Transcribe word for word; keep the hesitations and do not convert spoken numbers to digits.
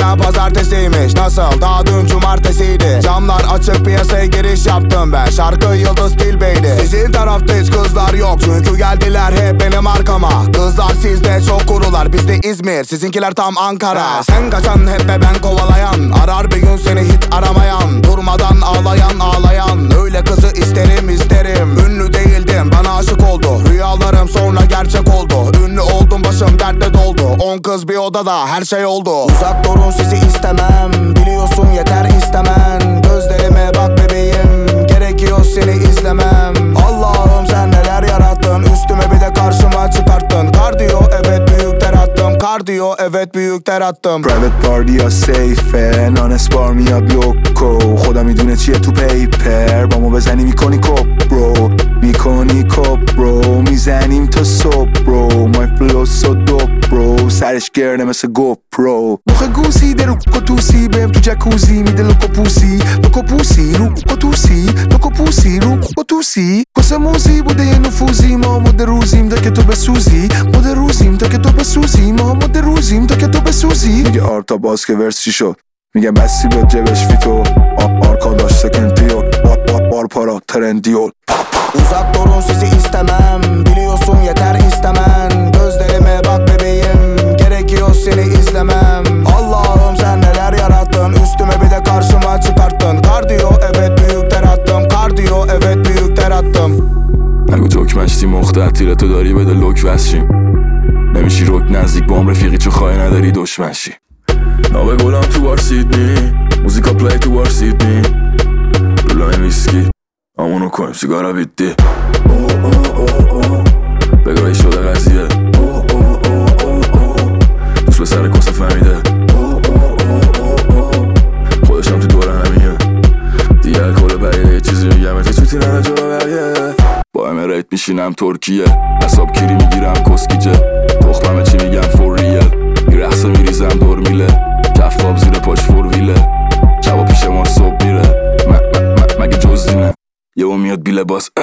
Bugün pazartesiymiş, nasıl? Daha dün cumartesiydi. Camlar açık, piyasaya giriş yaptım ben. Şarkı Yıldız Tilbey'di. Sizin tarafta hiç kızlar yok, çünkü geldiler hep benim arkama. Kızlar sizde çok kurular, bizde İzmir, sizinkiler tam Ankara. Sen kaçan hep ve ben kovalayan, arar bir gün seni hiç aramayan. Durmadan ağlayan ağlayan, öyle kızı isterim isterim. Ünlü değildim, bana aşık oldu. Rüyalarım sonra gerçek oldu. Ünlü oldum, başım dertte doldu. On kız bir odada, her şey oldu. Uzak durun, sizi istemem. Biliyorsun yeter istemen. Gözlerime bak bebeğim, gerekiyor seni izlemem. Allah'ım sen neler yarattın, üstüme bir de karşıma çıkarttın. Kardiyo evet büyük ter attım, kardiyo evet büyük ter attım. Private party یا سیفه نان سپار میاد لوکو خدا میدونه چیه تو پیپر با ما بزنی میکنی کپ برو میکنی کپ برو میزنیم تا صبح برو مای فلو سو دوپ برو سرش گرده مثل گوپ برو مخه گوسی در رو کتوسی بهم تو جکوزی میده لوکو پوسی لوکو پوسی رو کتوسی لوکو پوسی رو کتوسی واسه موزی بوده یه نفوزی ما مده روزیم تا که تو بسوزی مده روزیم تا که تو بسوزی ما مده روزیم تا که تو بسوزی میگه آرتا باز که ورس چی شد میگه بسی به جبش فیتو آرکا داشته کنتیو بار para trendiyor. Uzak durun, sizi istemem. Biliyorsun yeter istemen. Gözlerime bak bebeğim, gerekiyor seni izlemem. Allah'ım sen neler yarattın, üstüme bir de karşıma çıkarttın. Kardiyo evet büyük ter attım, kardiyo evet büyük ter attım. نگو تکمشتی مختر تیرتو داری بده لوک وسشیم نمیشی روک نزدیک با هم رفیقی چو خواهی نداری دشمنشی نابه گلم تو بار سیدنی موزیکا پلی تو بار سیدنی رولای ویسکی همونو کنیم سیگارا بیدی بگاهی شده قضیه دوست به سر کسه فهمیده خودشم تو دوره همیه دیگه الکل بقیه یه چیزی میگم تو چوتی نده جلو بقیه با امریت میشینم ترکیه حساب کیری میگیرم کسکیجه تخممه چی میگم فور ریل میرخصه میریزم دور میله کف خواب زیر پاش فور ویله شبا پیش ما صبح میره مگه جز اینه یهو میاد بیله باس